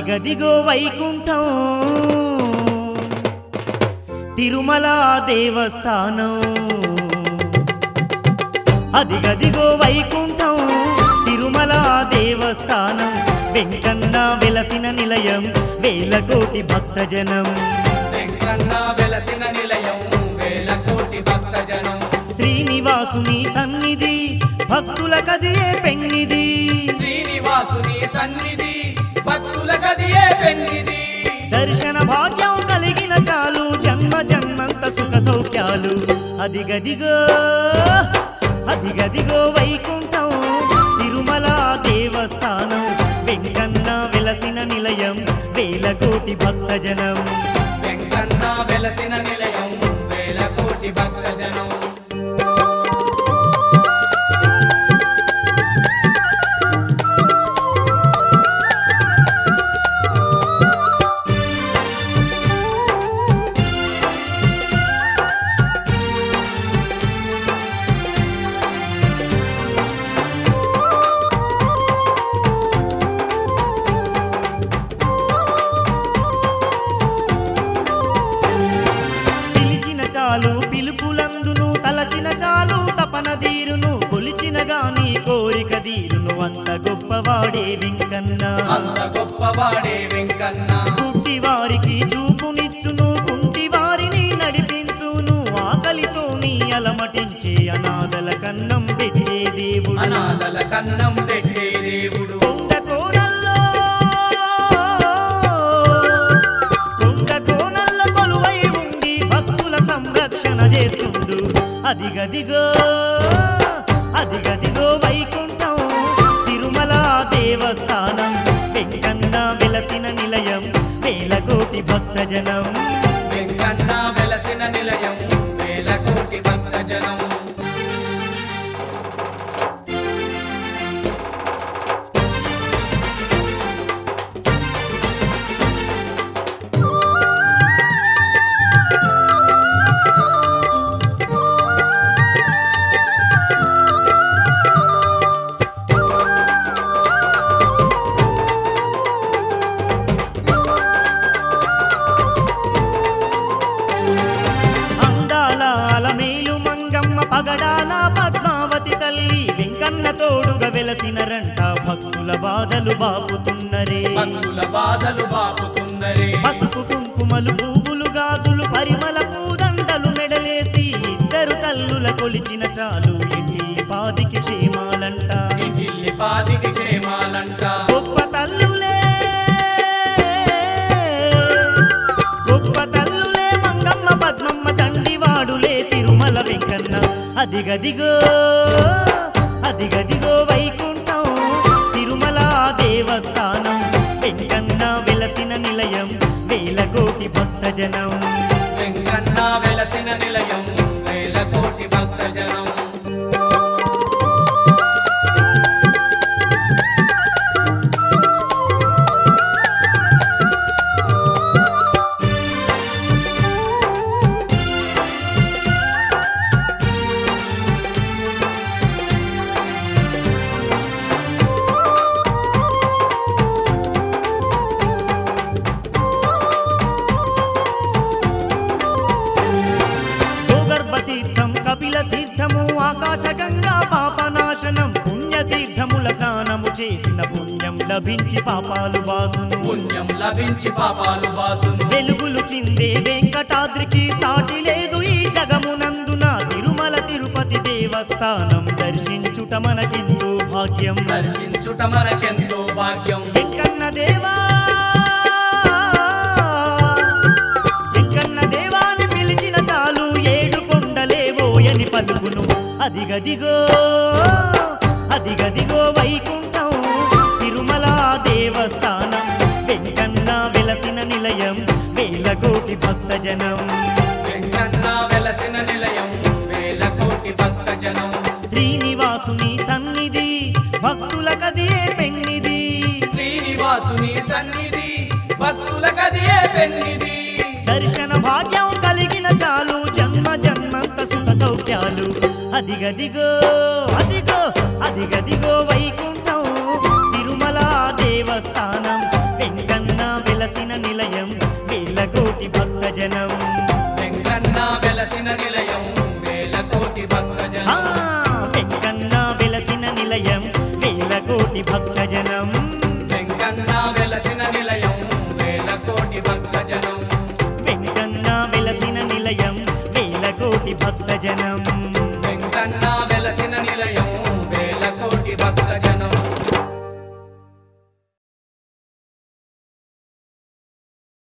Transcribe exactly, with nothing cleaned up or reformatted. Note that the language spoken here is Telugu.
అదిగదిగో వైకుంఠం తిరుమల దేవస్థానం అదిగదిగో వైకుంఠం తిరుమల దేవస్థానం వెంకన్న వెలసిన నిలయం వేల కోటి భక్తజనం వెంకన్న వెలసిన నిలయం వేల కోటి భక్తజనం శ్రీనివాసుని సన్నిధి భక్తుల కదియే పెన్నిది శ్రీనివాసుని సన్నిధి భక్తుల కదియే పెన్నిది దర్శన భాగ్యం కలిగిన చాలు జన్మ జన్మంత సుఖ సౌఖ్యాలు అదిగదిగో అదిగదిగో వైకుంఠం తిరుమల దేవస్థానం వెంకన్న వెలసిన నిలయం వేల కోటి భక్తజనం వెంకన్న వెలసిన నిలయం వేల కోటి భక్తజనం చాలు పిలుపులందును తలచిన చాలు తపన తీరును కొలిచిన గాని కోరిక తీరును అంత గొప్పవాడే వెంకన్న అంత గొప్పవాడే వెంకన్న గుడ్డి వారికి చూపునిచ్చును కుంటి వారిని నడిపించును ఆకలితో నీ అలమటించే అనాథల కన్నం పెట్టే దేవుడు అనాథల కన్నం పెట్టే దేవుడు చేస్తుండు అదిగదిగో అదిగదిగో వైకుంఠం తిరుమల దేవస్థానం వెంకన్న వెలసిన నిలయం వేల కోటి భక్తజనం వెంకన్న వెలసిన నిలయం వేల కోటి భక్తజనం పగడాల పద్మావతి తల్లి వెంకన్న తోడుగా వెలసినరంట భక్తుల బాధలు బాపుతున్నరే భక్తుల బాధలు బాపుతున్నరే పసుపు కుంకుమలు పువ్వులు గాజులు పరిమళ పూదండలు మెడలేసి ఇద్దరు తల్లుల కొలిచిన చాలు ఇంటి పాదికి క్షేమాలంట ఇంటిల్లి పాదికి క్షేమాలంట గొప్ప తల్లులే గొప్ప తల్లులే మంగమ్మ పద్మమ్మ తండ్రివాడులే తిరుమల వెంకన్న అదిగదిగో అదిగదిగో వైకుంఠం తిరుమల దేవస్థానం వెంకన్న వెలసిన నిలయం వేల కోటి భక్తజనం వెంకన్న వెలసిన నిలయం వేల కోటి భక్తజనం ఆకాశగంగా పాపనాశనం పుణ్యతీర్థముల స్నానము చేసిన పుణ్యం లభించి పాపాలు బాసును పుణ్యం లభించి పాపాలు బాసును వెలుగులు చిందే వెంకటాద్రికి సాటి లేదు ఈ జగమునందున తిరుమల తిరుపతి దేవస్థానం దర్శించుట మనకెంతో భాగ్యం దర్శించుట మనకెంతో భాగ్యం వెంకన్న దేవా వెంకన్న దేవాని పిలిచిన చాలు ఏడు కొండలేవోయని పలుకును అదిగదిగో అదిగదిగో వైకుంఠం తిరుమల దేవస్థానం వెంకన్న వెలసిన నిలయం వేల కోటి భక్తజనం వెంకన్న వెలసిన నిలయం వేల కోటి భక్తజనం శ్రీనివాసుని సన్నిధి భక్తుల కదియే పెన్నిది శ్రీనివాసుని సన్నిధి భక్తుల కదియే పెన్నిది దర్శన భాగ్యం కలిగిన చాలు జన్మ జన్మంత సుఖ సౌఖ్యాలు అదిగదిగో అదిగో అదిగదిగో వైకుంఠం తిరుమల దేవస్థానం వెంకన్న వేల కోటి భక్తజనం వెంకన్న వెలసిన నిలయం వేల కోటి భక్తజనం వెంకన్న వెలసిన నిలయం వేల కోటి భక్తజనం వెంకన్న వెలసిన నిలయం